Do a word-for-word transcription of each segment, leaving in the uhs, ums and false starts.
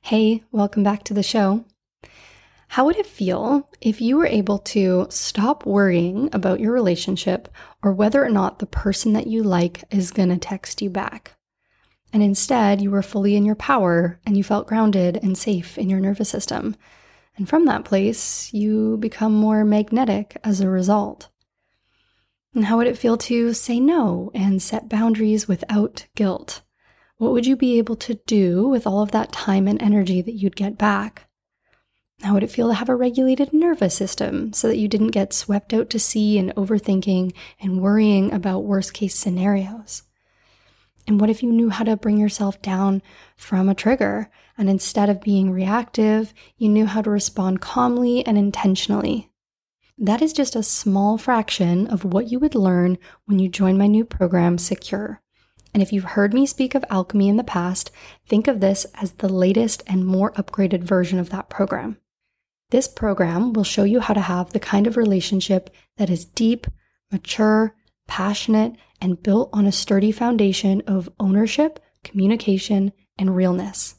Hey, welcome back to the show. How would it feel if you were able to stop worrying about your relationship or whether or not the person that you like is going to text you back? And instead, you were fully in your power and you felt grounded and safe in your nervous system. And from that place, you become more magnetic as a result. And how would it feel to say no and set boundaries without guilt? What would you be able to do with all of that time and energy that you'd get back? How would it feel to have a regulated nervous system so that you didn't get swept out to sea and overthinking and worrying about worst case scenarios? And what if you knew how to bring yourself down from a trigger and instead of being reactive, you knew how to respond calmly and intentionally? That is just a small fraction of what you would learn when you join my new program, Secure. And if you've heard me speak of alchemy in the past, think of this as the latest and more upgraded version of that program. This program will show you how to have the kind of relationship that is deep, mature, passionate, and built on a sturdy foundation of ownership, communication, and realness.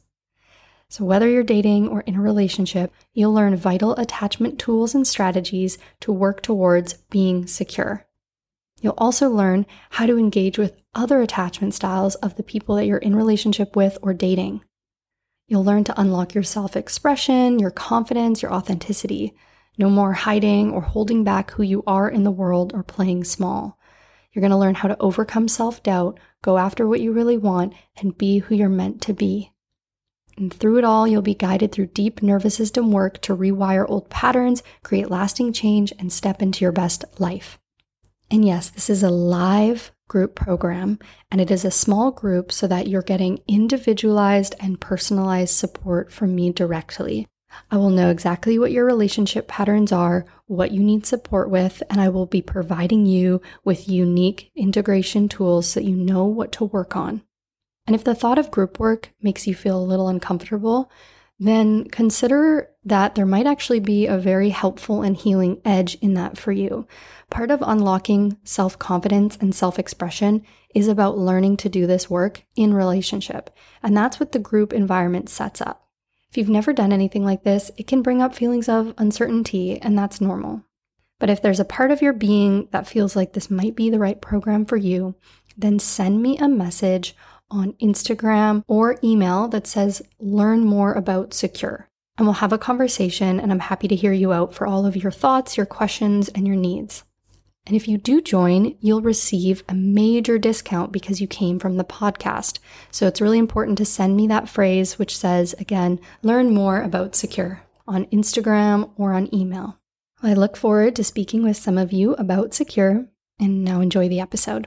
So whether you're dating or in a relationship, you'll learn vital attachment tools and strategies to work towards being secure. You'll also learn how to engage with other attachment styles of the people that you're in relationship with or dating. You'll learn to unlock your self-expression, your confidence, your authenticity. No more hiding or holding back who you are in the world or playing small. You're going to learn how to overcome self-doubt, go after what you really want, and be who you're meant to be. And through it all, you'll be guided through deep nervous system work to rewire old patterns, create lasting change, and step into your best life. And yes, this is a live group program, and it is a small group so that you're getting individualized and personalized support from me directly. I will know exactly what your relationship patterns are, what you need support with, and I will be providing you with unique integration tools so that you know what to work on. And if the thought of group work makes you feel a little uncomfortable, then consider that there might actually be a very helpful and healing edge in that for you. Part of unlocking self-confidence and self-expression is about learning to do this work in relationship, and that's what the group environment sets up. If you've never done anything like this, it can bring up feelings of uncertainty, and that's normal. But if there's a part of your being that feels like this might be the right program for you, then send me a message on Instagram or email that says, learn more about Secure. And we'll have a conversation, and I'm happy to hear you out for all of your thoughts, your questions, and your needs. And if you do join, you'll receive a major discount because you came from the podcast. So it's really important to send me that phrase, which says, again, learn more about Secure on Instagram or on email. I look forward to speaking with some of you about Secure, and now enjoy the episode.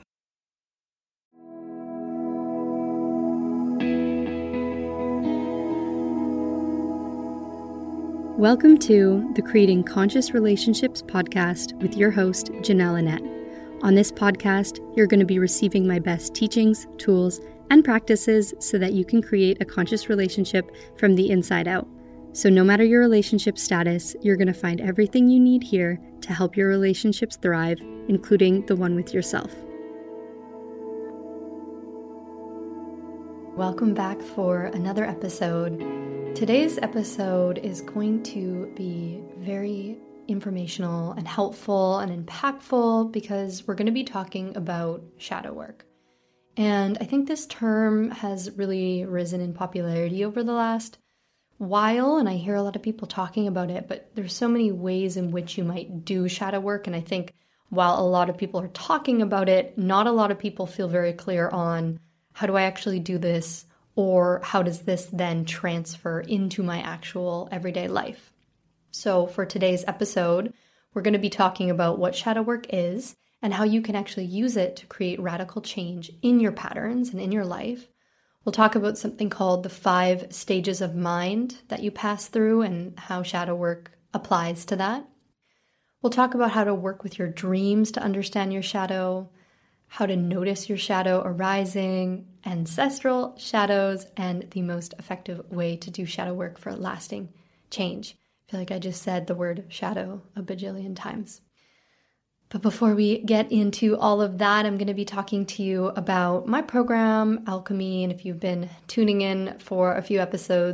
Welcome to the Creating Conscious Relationships podcast with your host, Janelle Annette. On this podcast, you're going to be receiving my best teachings, tools, and practices so that you can create a conscious relationship from the inside out. So no matter your relationship status, you're going to find everything you need here to help your relationships thrive, including the one with yourself. Welcome back for another episode. Today's episode is going to be very informational and helpful and impactful because we're going to be talking about shadow work. And I think this term has really risen in popularity over the last while, and I hear a lot of people talking about it, but there's so many ways in which you might do shadow work. And I think while a lot of people are talking about it, not a lot of people feel very clear on how do I actually do this? Or how does this then transfer into my actual everyday life? So for today's episode, we're going to be talking about what shadow work is and how you can actually use it to create radical change in your patterns and in your life. We'll talk about something called the five stages of mind that you pass through and how shadow work applies to that. We'll talk about how to work with your dreams to understand your shadow, how to notice your shadow arising, ancestral shadows, and the most effective way to do shadow work for lasting change. I feel like I just said the word shadow a bajillion times. But before we get into all of that, I'm going to be talking to you about my program, Alchemy, and if you've been tuning in for a few episodes,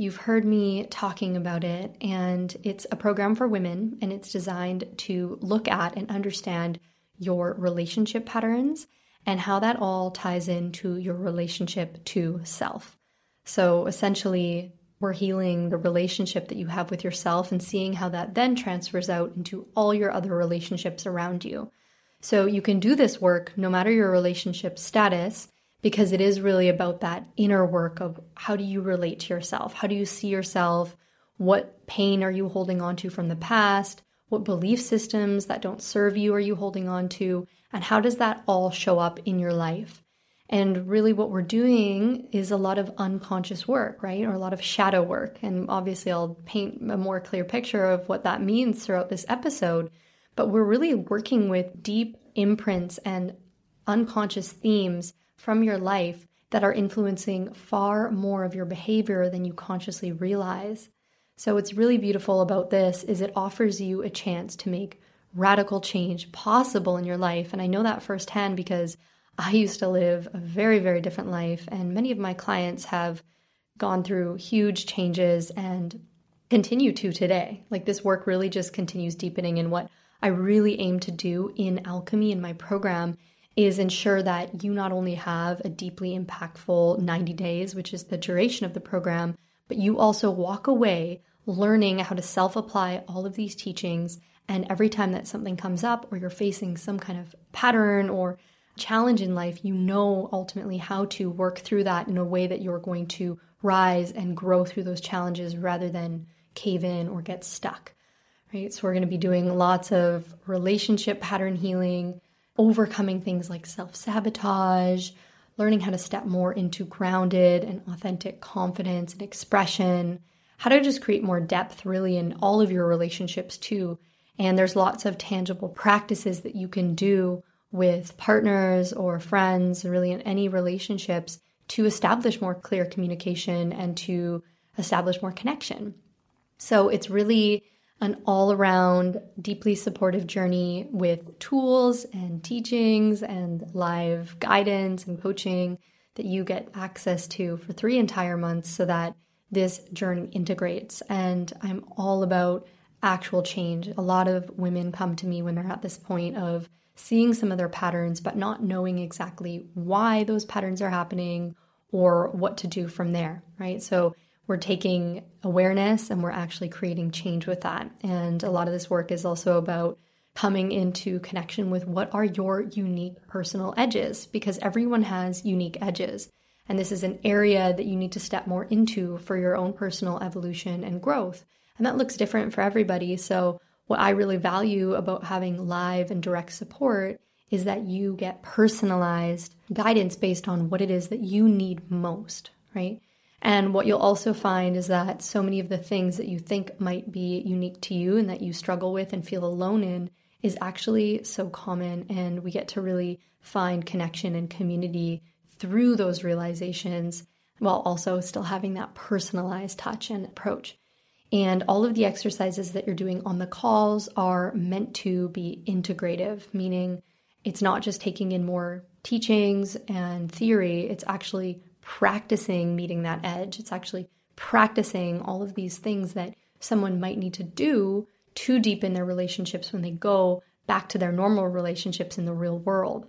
You've heard me talking about it, and it's a program for women, and it's designed to look at and understand your relationship patterns and how that all ties into your relationship to self. So essentially, we're healing the relationship that you have with yourself and seeing how that then transfers out into all your other relationships around you. So you can do this work no matter your relationship status, because it is really about that inner work of how do you relate to yourself? How do you see yourself? What pain are you holding on to from the past? What belief systems that don't serve you are you holding on to? And how does that all show up in your life? And really what we're doing is a lot of unconscious work, right? Or a lot of shadow work. And obviously I'll paint a more clear picture of what that means throughout this episode. But we're really working with deep imprints and unconscious themes from your life that are influencing far more of your behavior than you consciously realize. So what's really beautiful about this is it offers you a chance to make radical change possible in your life. And I know that firsthand because I used to live a very, very different life, and many of my clients have gone through huge changes and continue to today. Like, this work really just continues deepening, and what I really aim to do in Alchemy in my program is ensure that you not only have a deeply impactful ninety days, which is the duration of the program, but you also walk away learning how to self-apply all of these teachings. And every time that something comes up or you're facing some kind of pattern or challenge in life, you know ultimately how to work through that in a way that you're going to rise and grow through those challenges rather than cave in or get stuck, right? So we're going to be doing lots of relationship pattern healing, overcoming things like self-sabotage, learning how to step more into grounded and authentic confidence and expression, how to just create more depth really in all of your relationships too. And there's lots of tangible practices that you can do with partners or friends, really in any relationships, to establish more clear communication and to establish more connection. So it's really an all-around, deeply supportive journey with tools and teachings and live guidance and coaching that you get access to for three entire months so that this journey integrates. And I'm all about actual change. A lot of women come to me when they're at this point of seeing some of their patterns, but not knowing exactly why those patterns are happening or what to do from there, right? So we're taking awareness and we're actually creating change with that. And a lot of this work is also about coming into connection with what are your unique personal edges, because everyone has unique edges. And this is an area that you need to step more into for your own personal evolution and growth. And that looks different for everybody. So what I really value about having live and direct support is that you get personalized guidance based on what it is that you need most, right? And what you'll also find is that so many of the things that you think might be unique to you and that you struggle with and feel alone in is actually so common. And we get to really find connection and community through those realizations while also still having that personalized touch and approach. And all of the exercises that you're doing on the calls are meant to be integrative, meaning it's not just taking in more teachings and theory, it's actually practicing meeting that edge. It's actually practicing all of these things that someone might need to do to deepen their relationships when they go back to their normal relationships in the real world.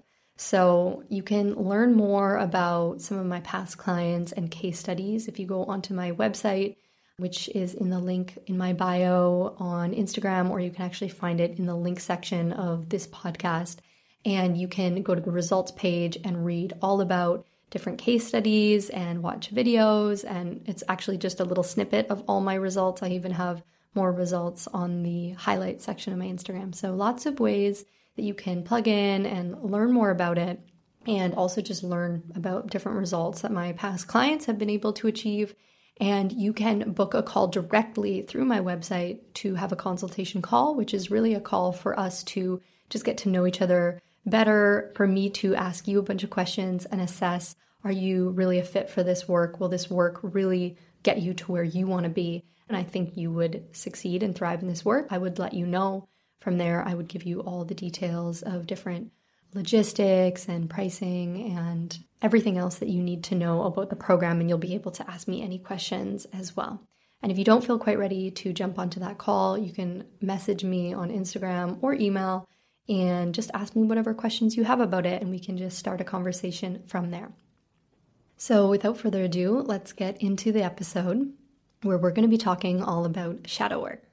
So you can learn more about some of my past clients and case studies if you go onto my website, which is in the link in my bio on Instagram, or you can actually find it in the link section of this podcast. And you can go to the results page and read all about different case studies and watch videos. And it's actually just a little snippet of all my results. I even have more results on the highlights section of my Instagram. So lots of ways that you can plug in and learn more about it, and also just learn about different results that my past clients have been able to achieve. And you can book a call directly through my website to have a consultation call, which is really a call for us to just get to know each other better, for me to ask you a bunch of questions and assess, are you really a fit for this work? Will this work really get you to where you want to be? And I think you would succeed and thrive in this work. I would let you know. From there, I would give you all the details of different logistics and pricing and everything else that you need to know about the program, and you'll be able to ask me any questions as well. And if you don't feel quite ready to jump onto that call, you can message me on Instagram or email and just ask me whatever questions you have about it, and we can just start a conversation from there. So without further ado, let's get into the episode where we're going to be talking all about shadow work.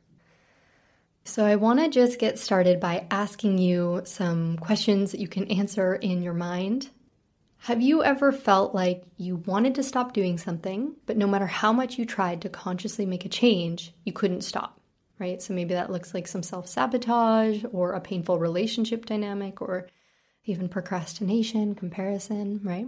So I want to just get started by asking you some questions that you can answer in your mind. Have you ever felt like you wanted to stop doing something, but no matter how much you tried to consciously make a change, you couldn't stop, right? So maybe that looks like some self-sabotage or a painful relationship dynamic or even procrastination, comparison, right?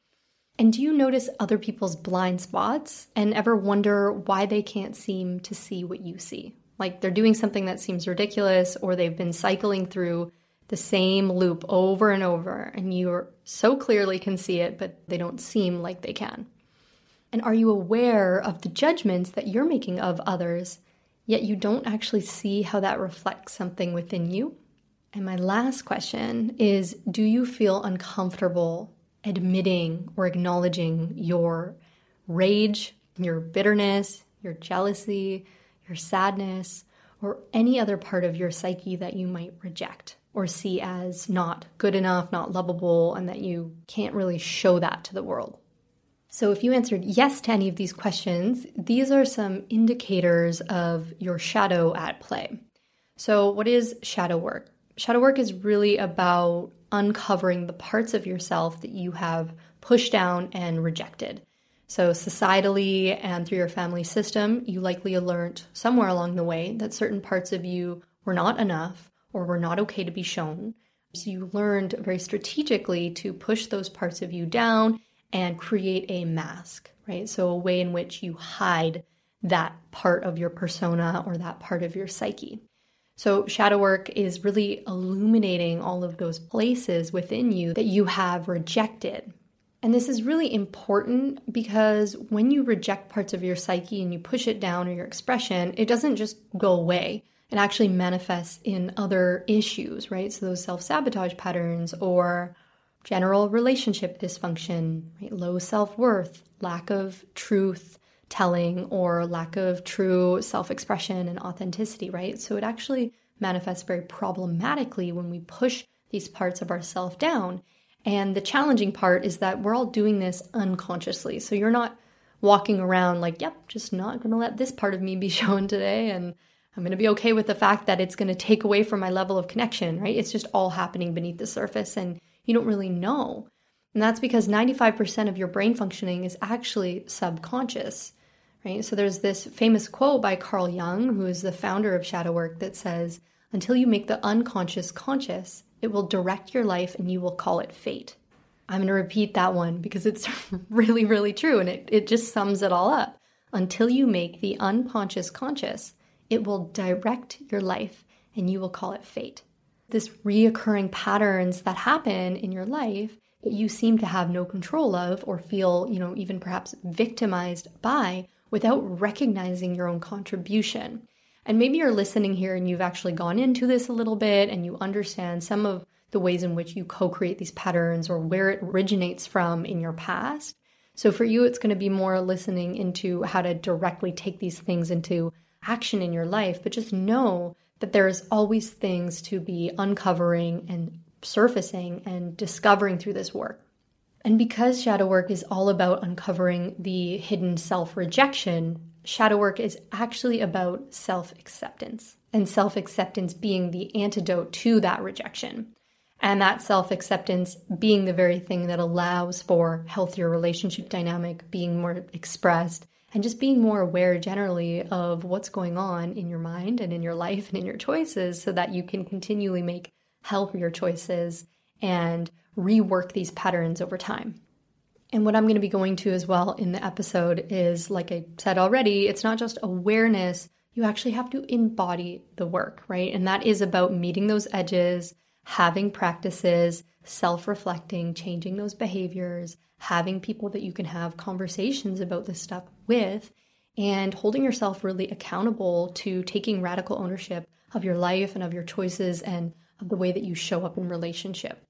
And do you notice other people's blind spots and ever wonder why they can't seem to see what you see? Like they're doing something that seems ridiculous, or they've been cycling through the same loop over and over, and you so clearly can see it, but they don't seem like they can. And are you aware of the judgments that you're making of others, yet you don't actually see how that reflects something within you? And my last question is, do you feel uncomfortable admitting or acknowledging your rage, your bitterness, your jealousy, your sadness, or any other part of your psyche that you might reject or see as not good enough, not lovable, and that you can't really show that to the world? So if you answered yes to any of these questions, these are some indicators of your shadow at play. So what is shadow work? Shadow work is really about uncovering the parts of yourself that you have pushed down and rejected. So societally and through your family system, you likely learned somewhere along the way that certain parts of you were not enough or were not okay to be shown. So you learned very strategically to push those parts of you down and create a mask, right? So a way in which you hide that part of your persona or that part of your psyche. So shadow work is really illuminating all of those places within you that you have rejected. And this is really important because when you reject parts of your psyche and you push it down or your expression, it doesn't just go away. It actually manifests in other issues, right? So those self-sabotage patterns or general relationship dysfunction, right? Low self-worth, lack of truth telling, or lack of true self-expression and authenticity, right? So it actually manifests very problematically when we push these parts of ourselves down. And the challenging part is that we're all doing this unconsciously. So you're not walking around like, yep, just not going to let this part of me be shown today. And I'm going to be okay with the fact that it's going to take away from my level of connection, right? It's just all happening beneath the surface and you don't really know. And that's because ninety-five percent of your brain functioning is actually subconscious, right? So there's this famous quote by Carl Jung, who is the founder of shadow work, that says, until you make the unconscious conscious, it will direct your life and you will call it fate. I'm going to repeat that one because it's really, really true. And it, it just sums it all up. Until you make the unconscious conscious, it will direct your life and you will call it fate. This reoccurring patterns that happen in your life that you seem to have no control of or feel, you know, even perhaps victimized by without recognizing your own contribution. And maybe you're listening here and you've actually gone into this a little bit and you understand some of the ways in which you co-create these patterns or where it originates from in your past. So for you, it's going to be more listening into how to directly take these things into action in your life, but just know that there's always things to be uncovering and surfacing and discovering through this work. And because shadow work is all about uncovering the hidden self-rejection, shadow work is actually about self-acceptance, and self-acceptance being the antidote to that rejection. And that self-acceptance being the very thing that allows for healthier relationship dynamic, being more expressed, and just being more aware generally of what's going on in your mind and in your life and in your choices so that you can continually make healthier choices and rework these patterns over time. And what I'm going to be going to as well in the episode is, like I said already, it's not just awareness. You actually have to embody the work, right? And that is about meeting those edges, having practices, self-reflecting, changing those behaviors, having people that you can have conversations about this stuff with, and holding yourself really accountable to taking radical ownership of your life and of your choices and of the way that you show up in relationship.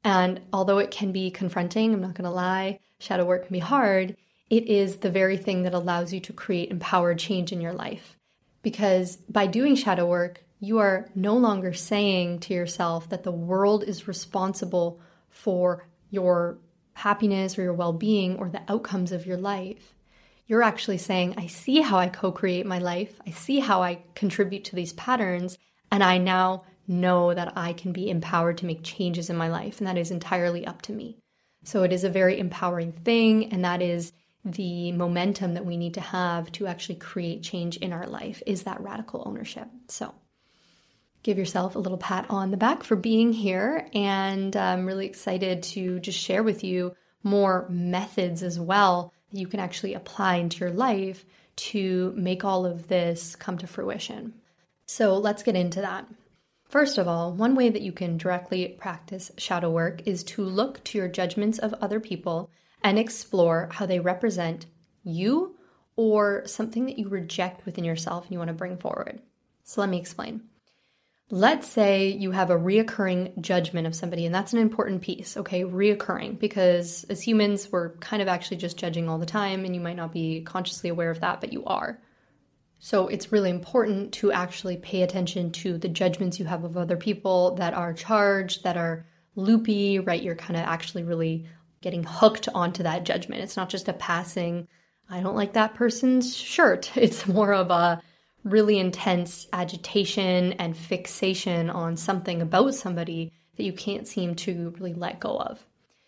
And although it can be confronting, I'm not going to lie, shadow work can be hard, it is the very thing that allows you to create empowered change in your life. Because by doing shadow work, you are no longer saying to yourself that the world is responsible for your happiness or your well-being or the outcomes of your life. You're actually saying, I see how I co-create my life. I see how I contribute to these patterns. And I now know that I can be empowered to make changes in my life. And that is entirely up to me. So it is a very empowering thing. And that is the momentum that we need to have to actually create change in our life, is that radical ownership. So give yourself a little pat on the back for being here. And I'm really excited to just share with you more methods as well that you can actually apply into your life to make all of this come to fruition. So let's get into that. First of all, one way that you can directly practice shadow work is to look to your judgments of other people and explore how they represent you or something that you reject within yourself and you want to bring forward. So let me explain. Let's say you have a reoccurring judgment of somebody, and that's an important piece, okay? Reoccurring, because as humans, we're kind of actually just judging all the time, and you might not be consciously aware of that, but you are. So it's really important to actually pay attention to the judgments you have of other people that are charged, that are loopy, right? You're kind of actually really getting hooked onto that judgment. It's not just a passing, I don't like that person's shirt. It's more of a really intense agitation and fixation on something about somebody that you can't seem to really let go of.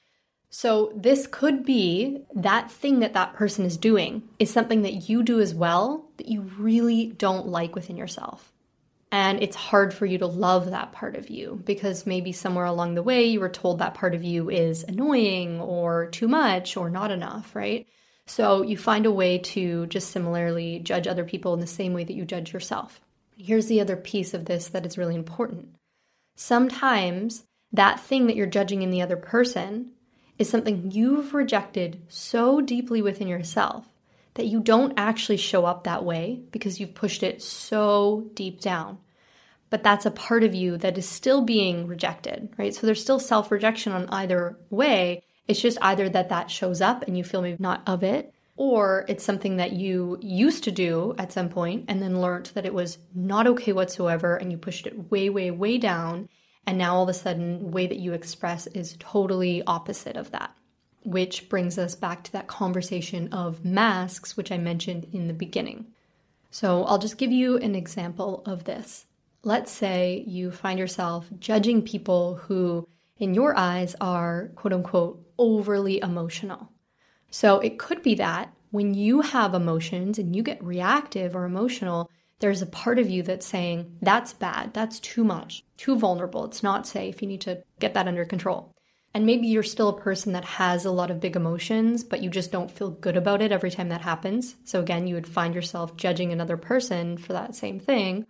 So this could be that thing that that person is doing is something that you do as well that you really don't like within yourself. And it's hard for you to love that part of you because maybe somewhere along the way you were told that part of you is annoying or too much or not enough, right? So you find a way to just similarly judge other people in the same way that you judge yourself. Here's the other piece of this that is really important. Sometimes that thing that you're judging in the other person is something you've rejected so deeply within yourself that you don't actually show up that way because you've pushed it so deep down. But that's a part of you that is still being rejected, right? So there's still self-rejection on either way. It's just either that that shows up and you feel maybe not of it, or it's something that you used to do at some point and then learned that it was not okay whatsoever and you pushed it way, way, way down. And now all of a sudden, the way that you express is totally opposite of that, which brings us back to that conversation of masks, which I mentioned in the beginning. So I'll just give you an example of this. Let's say you find yourself judging people who, in your eyes, are quote unquote overly emotional. So it could be that when you have emotions and you get reactive or emotional, there's a part of you that's saying, that's bad, that's too much, too vulnerable, it's not safe, you need to get that under control. And maybe you're still a person that has a lot of big emotions, but you just don't feel good about it every time that happens. So again, you would find yourself judging another person for that same thing.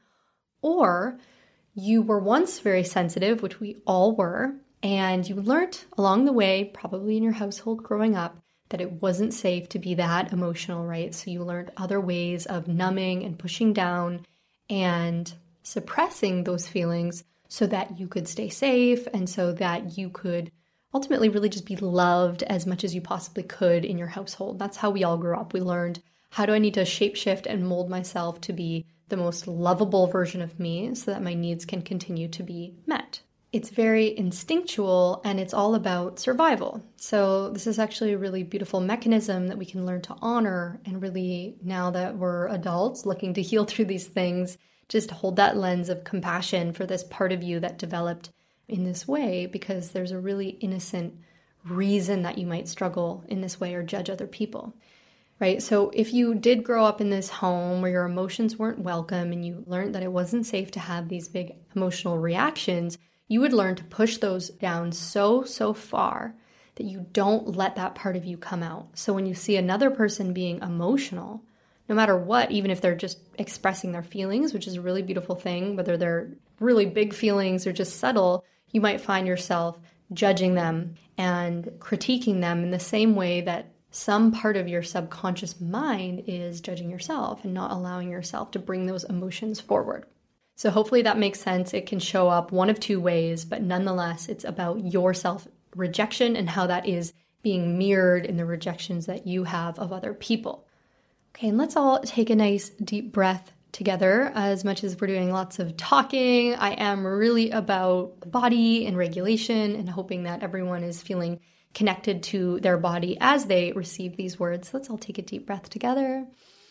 Or you were once very sensitive, which we all were, and you learned along the way, probably in your household growing up, that it wasn't safe to be that emotional, right? So you learned other ways of numbing and pushing down and suppressing those feelings so that you could stay safe and so that you could ultimately really just be loved as much as you possibly could in your household. That's how we all grew up. We learned, how do I need to shapeshift and mold myself to be the most lovable version of me so that my needs can continue to be met? It's very instinctual and it's all about survival. So this is actually a really beautiful mechanism that we can learn to honor, and really, now that we're adults looking to heal through these things, just hold that lens of compassion for this part of you that developed in this way, because there's a really innocent reason that you might struggle in this way or judge other people, right? So if you did grow up in this home where your emotions weren't welcome and you learned that it wasn't safe to have these big emotional reactions, you would learn to push those down so, so far that you don't let that part of you come out. So when you see another person being emotional, no matter what, even if they're just expressing their feelings, which is a really beautiful thing, whether they're really big feelings or just subtle, you might find yourself judging them and critiquing them in the same way that some part of your subconscious mind is judging yourself and not allowing yourself to bring those emotions forward. So hopefully that makes sense. It can show up one of two ways, but nonetheless, it's about your self rejection and how that is being mirrored in the rejections that you have of other people. Okay, and let's all take a nice deep breath together. As much as we're doing lots of talking, I am really about the body and regulation and hoping that everyone is feeling connected to their body as they receive these words. Let's all take a deep breath together.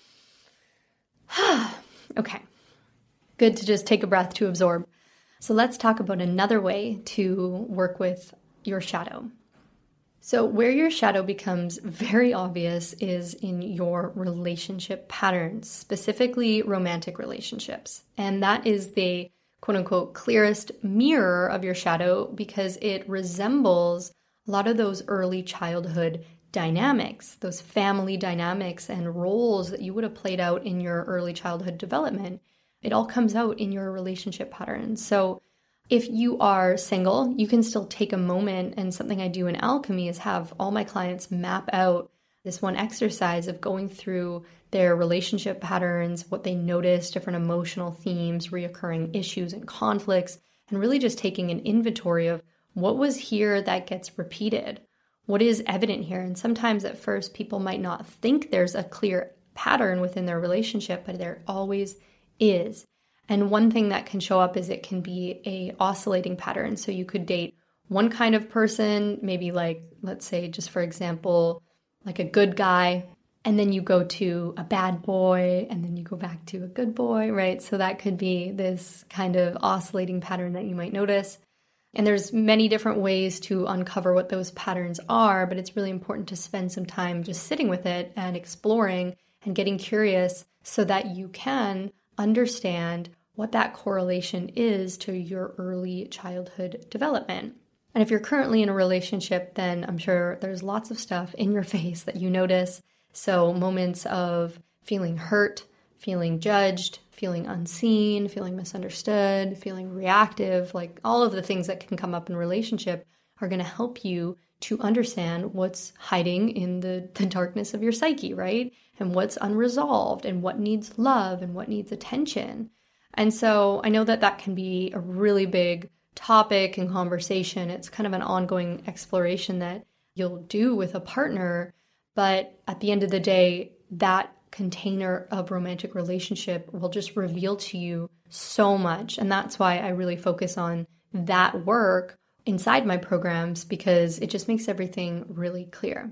Okay, good to just take a breath to absorb. So let's talk about another way to work with your shadow. So where your shadow becomes very obvious is in your relationship patterns, specifically romantic relationships. And that is the quote unquote clearest mirror of your shadow because it resembles a lot of those early childhood dynamics, those family dynamics and roles that you would have played out in your early childhood development. It all comes out in your relationship patterns. So if you are single, you can still take a moment, and something I do in Alchemy is have all my clients map out this one exercise of going through their relationship patterns, what they notice, different emotional themes, reoccurring issues and conflicts, and really just taking an inventory of what was here that gets repeated, what is evident here. And sometimes at first people might not think there's a clear pattern within their relationship, but there always is. And one thing that can show up is it can be a oscillating pattern. So you could date one kind of person, maybe like, let's say, just for example, like a good guy, and then you go to a bad boy, and then you go back to a good boy, right? So that could be this kind of oscillating pattern that you might notice. And there's many different ways to uncover what those patterns are, but it's really important to spend some time just sitting with it and exploring and getting curious so that you can understand what that correlation is to your early childhood development. And if you're currently in a relationship, then I'm sure there's lots of stuff in your face that you notice. So moments of feeling hurt, feeling judged, feeling unseen, feeling misunderstood, feeling reactive, like all of the things that can come up in a relationship are going to help you to understand what's hiding in the, the darkness of your psyche, right? And what's unresolved and what needs love and what needs attention. And so I know that that can be a really big topic and conversation. It's kind of an ongoing exploration that you'll do with a partner. But at the end of the day, that container of romantic relationship will just reveal to you so much. And that's why I really focus on that work inside my programs, because it just makes everything really clear.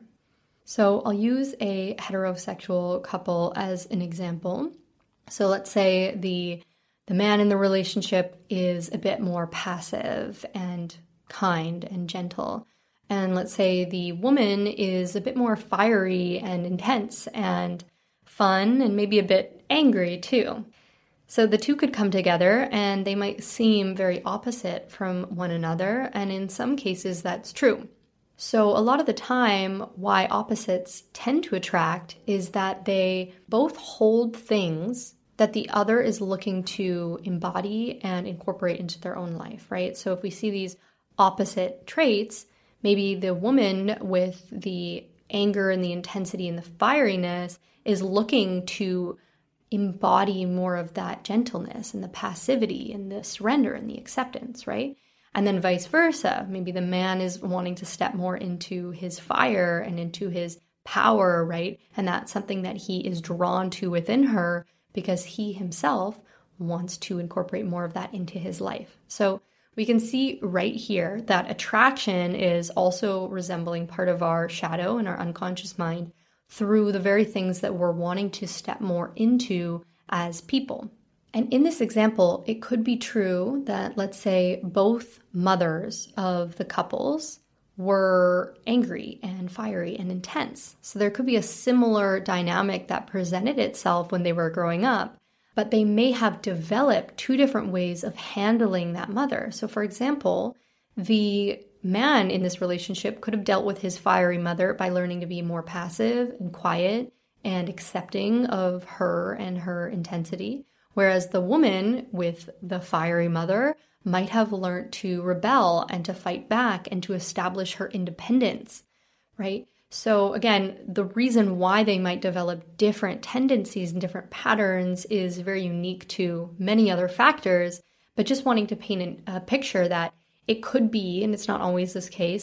So I'll use a heterosexual couple as an example. So let's say the The man in the relationship is a bit more passive and kind and gentle. And let's say the woman is a bit more fiery and intense and fun and maybe a bit angry too. So the two could come together and they might seem very opposite from one another. And in some cases, that's true. So a lot of the time, why opposites tend to attract is that they both hold things that the other is looking to embody and incorporate into their own life, right? So if we see these opposite traits, maybe the woman with the anger and the intensity and the fieriness is looking to embody more of that gentleness and the passivity and the surrender and the acceptance, right? And then vice versa. Maybe the man is wanting to step more into his fire and into his power, right? And that's something that he is drawn to within her, because he himself wants to incorporate more of that into his life. So we can see right here that attraction is also resembling part of our shadow and our unconscious mind through the very things that we're wanting to step more into as people. And in this example, it could be true that, let's say, both mothers of the couples were angry and fiery and intense. So there could be a similar dynamic that presented itself when they were growing up, but they may have developed two different ways of handling that mother. So for example, the man in this relationship could have dealt with his fiery mother by learning to be more passive and quiet and accepting of her and her intensity, whereas the woman with the fiery mother might have learned to rebel and to fight back and to establish her independence, right? So again, the reason why they might develop different tendencies and different patterns is very unique to many other factors, but just wanting to paint a picture that it could be, and it's not always this case,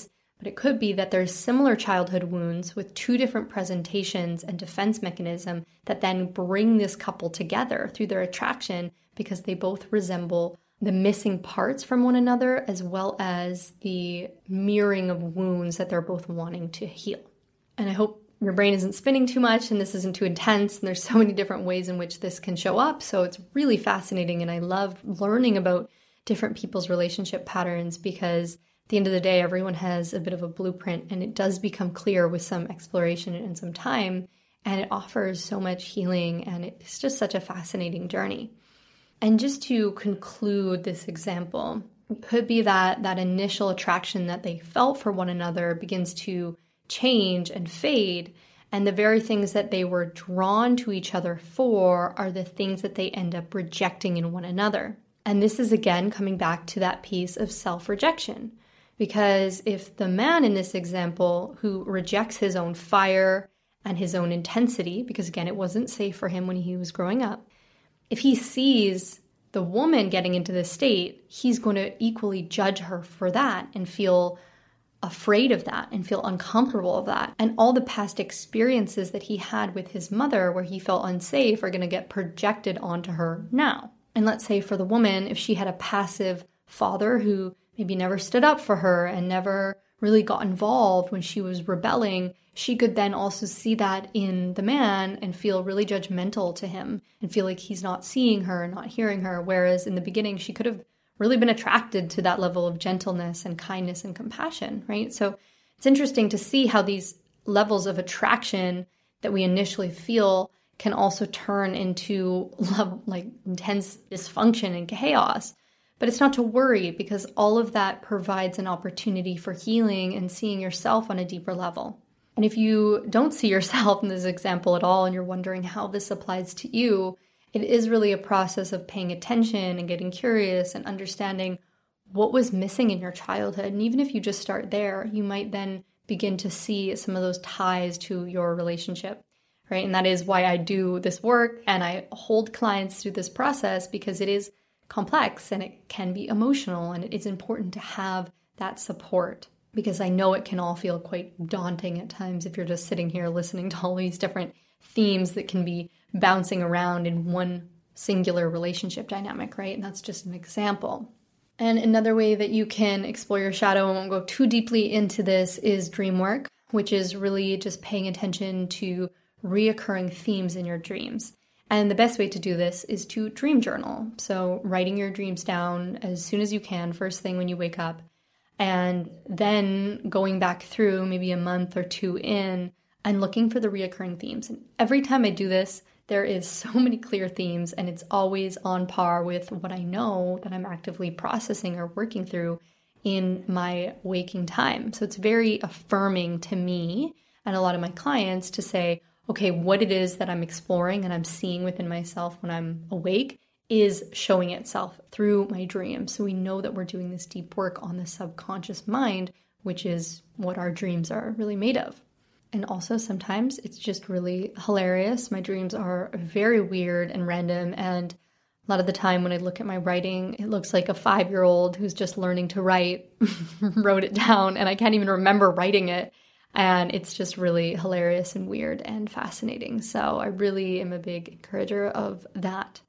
But it could be that there's similar childhood wounds with two different presentations and defense mechanism that then bring this couple together through their attraction because they both resemble the missing parts from one another as well as the mirroring of wounds that they're both wanting to heal. And I hope your brain isn't spinning too much and this isn't too intense, and there's so many different ways in which this can show up. So it's really fascinating, and I love learning about different people's relationship patterns because at the end of the day, everyone has a bit of a blueprint, and it does become clear with some exploration and some time, and it offers so much healing, and it's just such a fascinating journey. And just to conclude this example, it could be that that initial attraction that they felt for one another begins to change and fade, and the very things that they were drawn to each other for are the things that they end up rejecting in one another. And this is again coming back to that piece of self-rejection, because if the man in this example who rejects his own fire and his own intensity, because again, it wasn't safe for him when he was growing up, if he sees the woman getting into this state, he's going to equally judge her for that and feel afraid of that and feel uncomfortable of that. And all the past experiences that he had with his mother where he felt unsafe are going to get projected onto her now. And let's say for the woman, if she had a passive father who maybe never stood up for her and never really got involved when she was rebelling, she could then also see that in the man and feel really judgmental to him and feel like he's not seeing her, not hearing her. Whereas in the beginning, she could have really been attracted to that level of gentleness and kindness and compassion, right? So it's interesting to see how these levels of attraction that we initially feel can also turn into love, like intense dysfunction and chaos. But it's not to worry, because all of that provides an opportunity for healing and seeing yourself on a deeper level. And if you don't see yourself in this example at all and you're wondering how this applies to you, it is really a process of paying attention and getting curious and understanding what was missing in your childhood. And even if you just start there, you might then begin to see some of those ties to your relationship, right? And that is why I do this work and I hold clients through this process, because it is complex and it can be emotional, and it is important to have that support, because I know it can all feel quite daunting at times if you're just sitting here listening to all these different themes that can be bouncing around in one singular relationship dynamic, right? And that's just an example. And another way that you can explore your shadow, and won't go too deeply into this, is dream work, which is really just paying attention to reoccurring themes in your dreams. And the best way to do this is to dream journal. So writing your dreams down as soon as you can, first thing when you wake up, and then going back through maybe a month or two in and looking for the reoccurring themes. And every time I do this, there is so many clear themes, and it's always on par with what I know that I'm actively processing or working through in my waking time. So it's very affirming to me and a lot of my clients to say, okay, what it is that I'm exploring and I'm seeing within myself when I'm awake is showing itself through my dreams. So we know that we're doing this deep work on the subconscious mind, which is what our dreams are really made of. And also sometimes it's just really hilarious. My dreams are very weird and random. And a lot of the time when I look at my writing, it looks like a five-year-old who's just learning to write wrote it down, and I can't even remember writing it. And it's just really hilarious and weird and fascinating. So I really am a big encourager of that.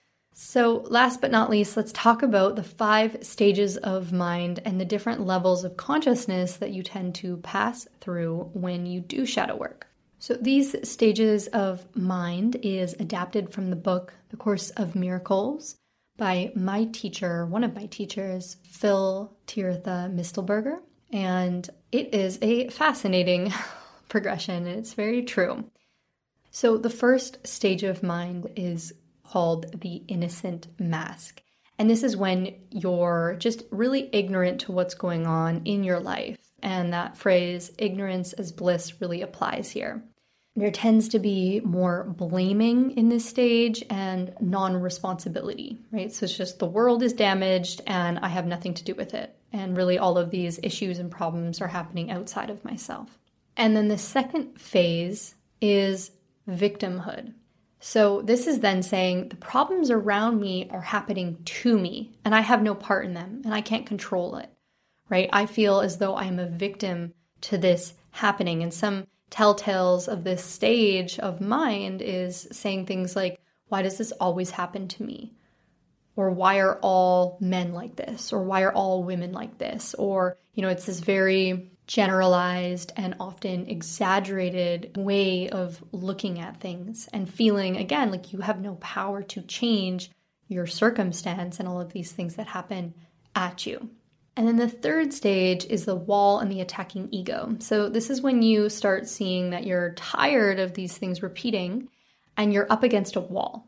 So last but not least, let's talk about the five stages of mind and the different levels of consciousness that you tend to pass through when you do shadow work. So these stages of mind is adapted from the book, The Course of Miracles, by my teacher, one of my teachers, Phil Tirtha Mistelberger. And it is a fascinating progression, and it's very true. So the first stage of mind is called the innocent mask. And this is when you're just really ignorant to what's going on in your life. And that phrase, ignorance as bliss, really applies here. There tends to be more blaming in this stage and non-responsibility, right? So it's just the world is damaged and I have nothing to do with it. And really all of these issues and problems are happening outside of myself. And then the second phase is victimhood. So this is then saying the problems around me are happening to me and I have no part in them and I can't control it, right? I feel as though I'm a victim to this happening. And some telltales of this stage of mind is saying things like, why does this always happen to me? Or why are all men like this? Or why are all women like this? Or, you know, it's this very generalized and often exaggerated way of looking at things and feeling, again, like you have no power to change your circumstance and all of these things that happen at you. And then the third stage is the wall and the attacking ego. So this is when you start seeing that you're tired of these things repeating and you're up against a wall.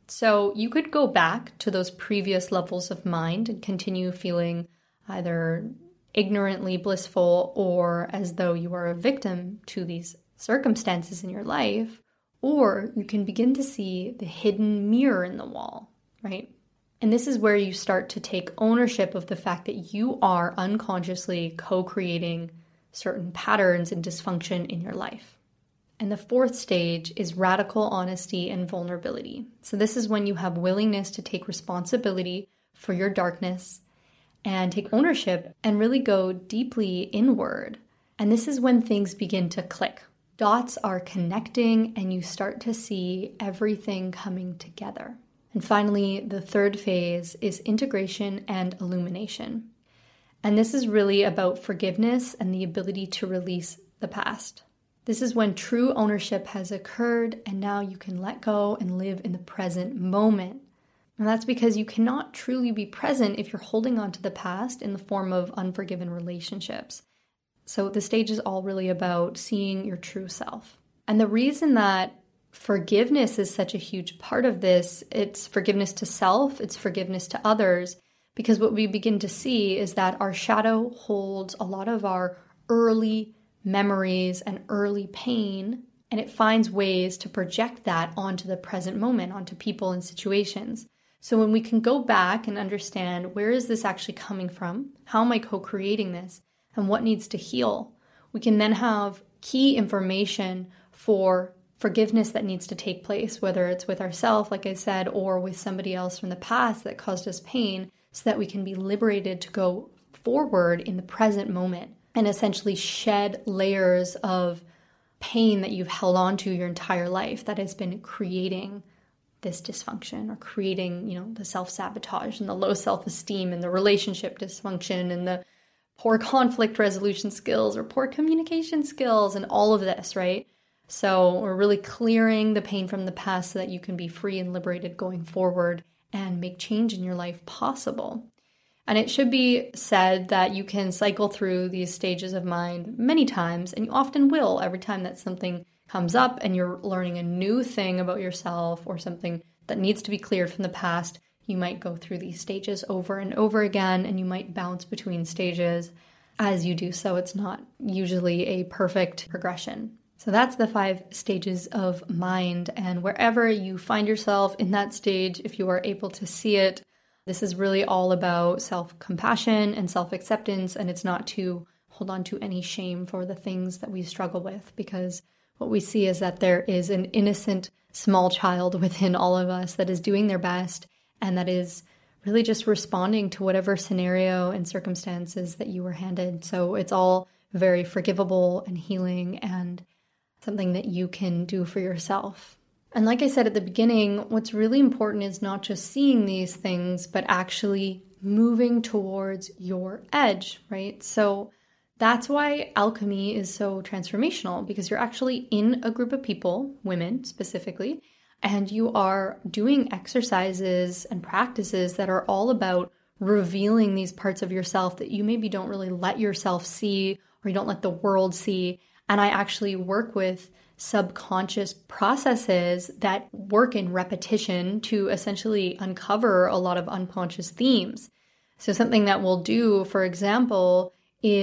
So you could go back to those previous levels of mind and continue feeling either ignorantly blissful or as though you are a victim to these circumstances in your life, or you can begin to see the hidden mirror in the wall, right? And this is where you start to take ownership of the fact that you are unconsciously co-creating certain patterns and dysfunction in your life. And the fourth stage is radical honesty and vulnerability. So this is when you have willingness to take responsibility for your darkness and take ownership and really go deeply inward. And this is when things begin to click. Dots are connecting and you start to see everything coming together. And finally, the third phase is integration and illumination. And this is really about forgiveness and the ability to release the past. This is when true ownership has occurred and now you can let go and live in the present moment. And that's because you cannot truly be present if you're holding on to the past in the form of unforgiven relationships. So the stage is all really about seeing your true self. And the reason that forgiveness is such a huge part of this, it's forgiveness to self, it's forgiveness to others, because what we begin to see is that our shadow holds a lot of our early memories and early pain, and it finds ways to project that onto the present moment, onto people and situations. So when we can go back and understand, where is this actually coming from? How am I co-creating this? And what needs to heal? We can then have key information for forgiveness that needs to take place, whether it's with ourselves, like I said, or with somebody else from the past that caused us pain, so that we can be liberated to go forward in the present moment and essentially shed layers of pain that you've held on to your entire life that has been creating this dysfunction or creating, you know, the self-sabotage and the low self-esteem and the relationship dysfunction and the poor conflict resolution skills or poor communication skills and all of this, right? So we're really clearing the pain from the past so that you can be free and liberated going forward and make change in your life possible. And it should be said that you can cycle through these stages of mind many times, and you often will every time that something comes up and you're learning a new thing about yourself or something that needs to be cleared from the past. You might go through these stages over and over again, and you might bounce between stages as you do so. It's not usually a perfect progression. So that's the five stages of mind, and wherever you find yourself in that stage, if you are able to see it, this is really all about self-compassion and self-acceptance, and it's not to hold on to any shame for the things that we struggle with, because what we see is that there is an innocent small child within all of us that is doing their best and that is really just responding to whatever scenario and circumstances that you were handed. So it's all very forgivable and healing and something that you can do for yourself. And like I said at the beginning, what's really important is not just seeing these things, but actually moving towards your edge, right? So that's why alchemy is so transformational, because you're actually in a group of people, women specifically, and you are doing exercises and practices that are all about revealing these parts of yourself that you maybe don't really let yourself see or you don't let the world see. And I actually work with subconscious processes that work in repetition to essentially uncover a lot of unconscious themes. So something that we'll do, for example,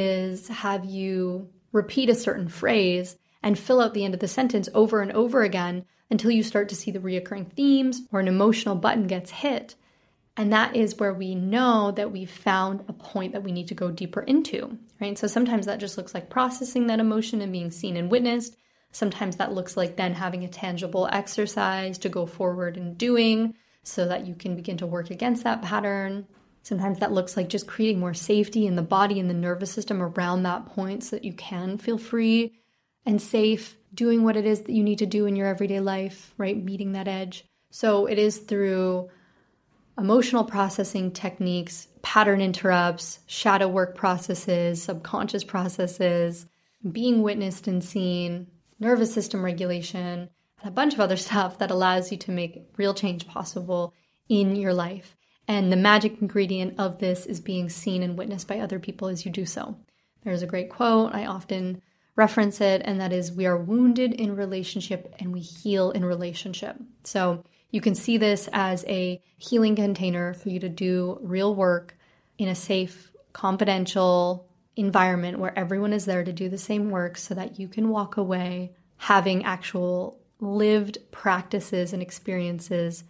is have you repeat a certain phrase and fill out the end of the sentence over and over again until you start to see the reoccurring themes or an emotional button gets hit. And that is where we know that we've found a point that we need to go deeper into, right? So sometimes that just looks like processing that emotion and being seen and witnessed. Sometimes that looks like then having a tangible exercise to go forward and doing so that you can begin to work against that pattern. Sometimes that looks like just creating more safety in the body and the nervous system around that point so that you can feel free and safe doing what it is that you need to do in your everyday life, right? Meeting that edge. So it is through emotional processing techniques, pattern interrupts, shadow work processes, subconscious processes, being witnessed and seen, nervous system regulation, and a bunch of other stuff that allows you to make real change possible in your life. And the magic ingredient of this is being seen and witnessed by other people as you do so. There's a great quote, I often reference it, and that is, we are wounded in relationship and we heal in relationship. So you can see this as a healing container for you to do real work in a safe, confidential environment where everyone is there to do the same work so that you can walk away having actual lived practices and experiences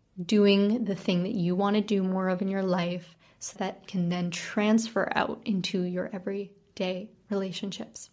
doing the thing that you want to do more of in your life so that can then transfer out into your everyday relationships.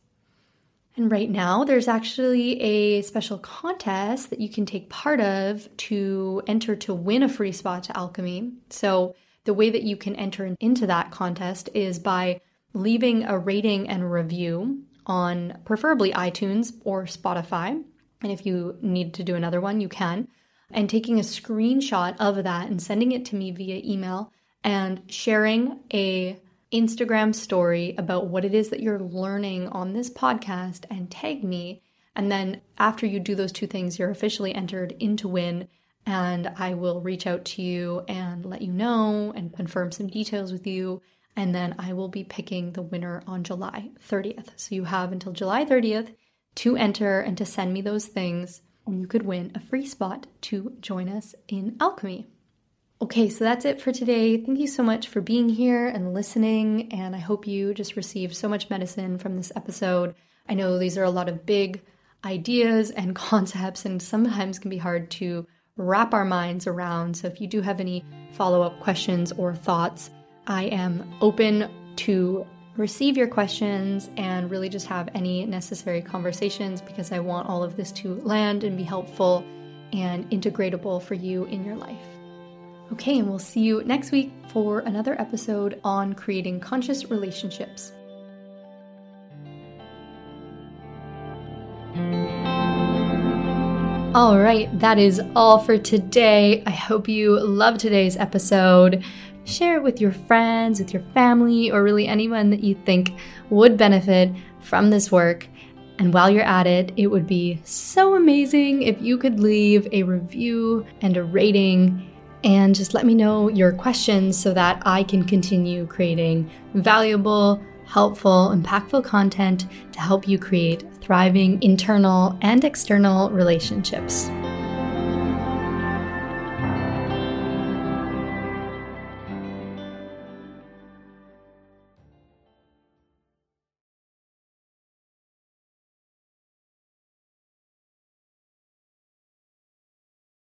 And right now, there's actually a special contest that you can take part of to enter to win a free spot to Alchemy. So the way that you can enter into that contest is by leaving a rating and review on preferably iTunes or Spotify. And if you need to do another one, you can. And taking a screenshot of that and sending it to me via email and sharing a Instagram story about what it is that you're learning on this podcast and tag me. And then after you do those two things, you're officially entered into win, and I will reach out to you and let you know and confirm some details with you. And then I will be picking the winner on July thirtieth. So you have until July thirtieth to enter and to send me those things, and you could win a free spot to join us in Alchemy. Okay, so that's it for today. Thank you so much for being here and listening, and I hope you just received so much medicine from this episode. I know these are a lot of big ideas and concepts and sometimes can be hard to wrap our minds around, so if you do have any follow-up questions or thoughts, I am open to receive your questions and really just have any necessary conversations because I want all of this to land and be helpful and integratable for you in your life. Okay, and we'll see you next week for another episode on creating conscious relationships. All right, that is all for today. I hope you loved today's episode. Share it with your friends, with your family, or really anyone that you think would benefit from this work. And while you're at it, it would be so amazing if you could leave a review and a rating and just let me know your questions so that I can continue creating valuable, helpful, impactful content to help you create thriving internal and external relationships.